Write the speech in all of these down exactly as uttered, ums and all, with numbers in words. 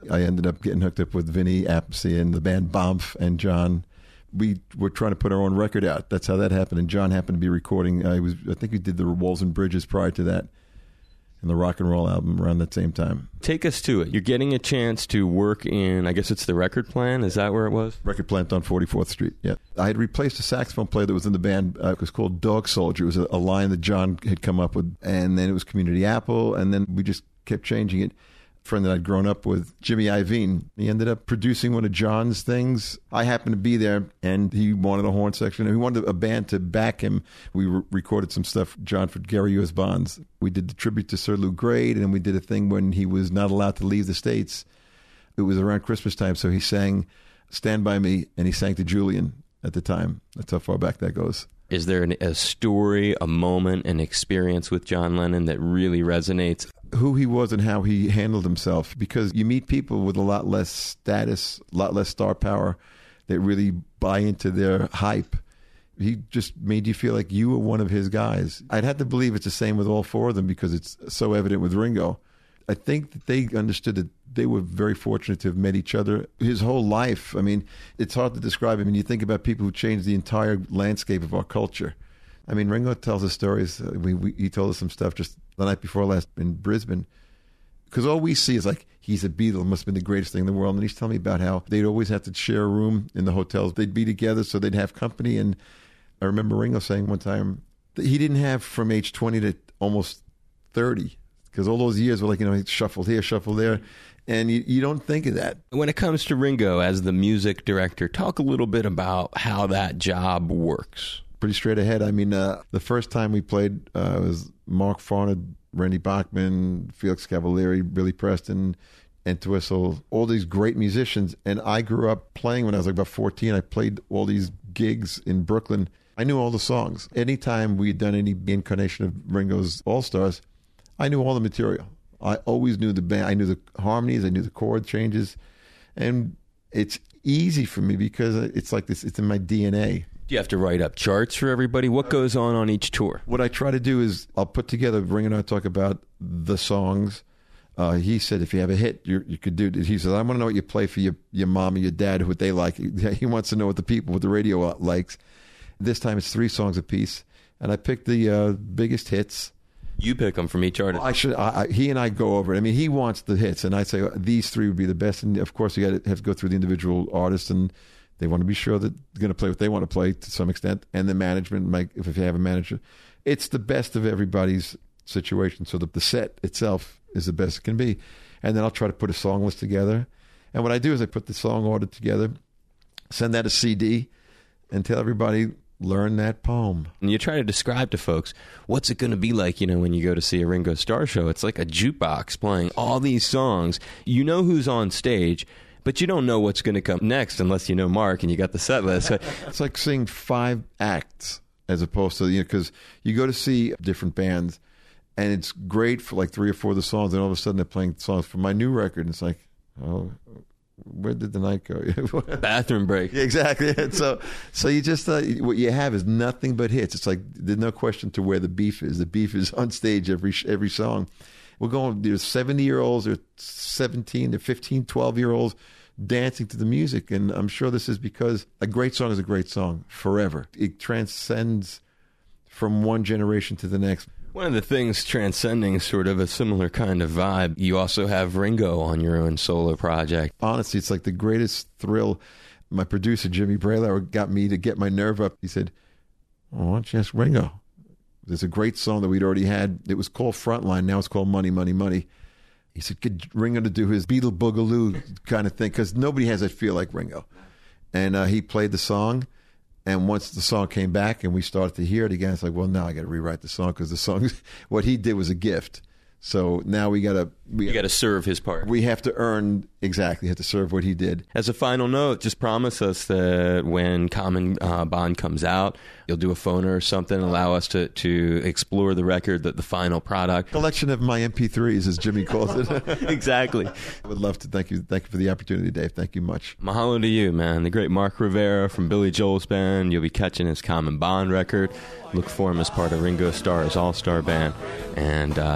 I ended up getting hooked up with Vinny Appice and the band Bomf and John. We were trying to put our own record out. That's how that happened. And John happened to be recording. Uh, he was, I think he did the Walls and Bridges prior to that, and the rock and roll album around that same time. Take us to it. You're getting a chance to work in, I guess it's the Record Plant. Is that where it was? Record Plant on forty-fourth Street, yeah. I had replaced a saxophone player that was in the band. Uh, it was called Dog Soldier. It was a, a line that John had come up with. And then it was Community Apple, and then we just kept changing it. Friend that I'd grown up with, Jimmy Iovine. He ended up producing one of John's things. I happened to be there, and he wanted a horn section. And he wanted a band to back him. We re- recorded some stuff, John, for Gary U S. Bonds. We did the tribute to Sir Lou Grade, and we did a thing when he was not allowed to leave the States. It was around Christmas time, so he sang Stand By Me, and he sang to Julian at the time. That's how far back that goes. Is there an, a story, a moment, an experience with John Lennon that really resonates? Who he was and how he handled himself, because you meet people with a lot less status, a lot less star power that really buy into their hype. He just made you feel like you were one of his guys. I'd have to believe it's the same with all four of them because it's so evident with Ringo. I think that they understood that they were very fortunate to have met each other. His whole life, I mean, it's hard to describe. I mean, you think about people who changed the entire landscape of our culture. I mean, Ringo tells us stories. We, we, he told us some stuff just the night before last in Brisbane. Because all we see is like, he's a Beatle, must have been the greatest thing in the world. And he's telling me about how they'd always have to share a room in the hotels. They'd be together so they'd have company. And I remember Ringo saying one time that he didn't have from age twenty to almost thirty. Because all those years were like, you know, he shuffled here, shuffled there. And you, you don't think of that. When it comes to Ringo as the music director, talk a little bit about how that job works. Pretty straight ahead. I mean, uh, the first time we played uh, was Mark Farner, Randy Bachman, Felix Cavalieri, Billy Preston, Entwistle, all these great musicians. And I grew up playing when I was like about fourteen. I played all these gigs in Brooklyn. I knew all the songs. Anytime we had done any incarnation of Ringo's All-Stars, I knew all the material. I always knew the band. I knew the harmonies. I knew the chord changes. And it's easy for me because it's like this. It's in my D N A. Do you have to write up charts for everybody? What goes on on each tour? What I try to do is I'll put together, Ringo and I talk about the songs. Uh, he said, if you have a hit, you you could do it. He said, I want to know what you play for your, your mom or your dad, what they like. He wants to know what the people with the radio likes. This time it's three songs apiece. And I picked the uh, biggest hits. You pick them from each artist. I should. I, I, he and I go over it. I mean, he wants the hits, and I say these three would be the best. And of course, you got to have to go through the individual artists, and they want to be sure that they're going to play what they want to play to some extent. And the management, like if, if you have a manager, it's the best of everybody's situation. So the, the set itself is the best it can be. And then I'll try to put a song list together. And what I do is I put the song order together, send that a C D, and tell everybody, learn that poem. And you try to describe to folks, what's it going to be like, you know, when you go to see a Ringo Starr show? It's like a jukebox playing all these songs. You know who's on stage, but you don't know what's going to come next unless you know Mark and you got the set list. It's like seeing five acts as opposed to, you know, because you go to see different bands and it's great for like three or four of the songs, and all of a sudden they're playing songs from my new record, and it's like, oh, where did the night go? Bathroom break. Yeah, exactly. And so, so you just uh, what you have is nothing but hits. It's like there's no question to where the beef is. The beef is on stage every every song. We're going. There's seventy year olds, or seventeen, or fifteen, twelve year olds dancing to the music, and I'm sure this is because a great song is a great song forever. It transcends from one generation to the next. One of the things transcending sort of a similar kind of vibe, you also have Ringo on your own solo project. Honestly, it's like the greatest thrill. My producer, Jimmy Braylauer, got me to get my nerve up. He said, oh, why don't you ask Ringo? There's a great song that we'd already had. It was called Frontline. Now it's called Money, Money, Money. He said, get Ringo to do his Beatle Boogaloo kind of thing, because nobody has that feel like Ringo. And uh, he played the song. And once the song came back and we started to hear it again, it's like, well, now I got to rewrite the song, because the song, what he did was a gift. So now we got to... You got to serve his part. We have to earn, exactly, have to serve what he did. As a final note, just promise us that when Common uh, Bond comes out, you'll do a phoner or something, allow us to, to explore the record, the, the final product. Collection of my M P threes, as Jimmy calls it. Exactly. I would love to. Thank you. Thank you for the opportunity, Dave. Thank you much. Mahalo to you, man. The great Mark Rivera from Billy Joel's band. You'll be catching his Common Bond record. Look for him as part of Ringo Starr's All-Star Band. And uh, here on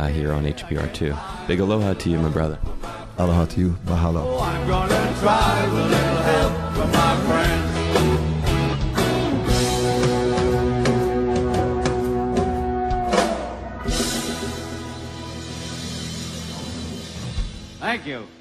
H P R two. Big aloha to you, my brother. Aloha to you. Mahalo. Oh, I'm gonna try with a little help from my friends. Thank you.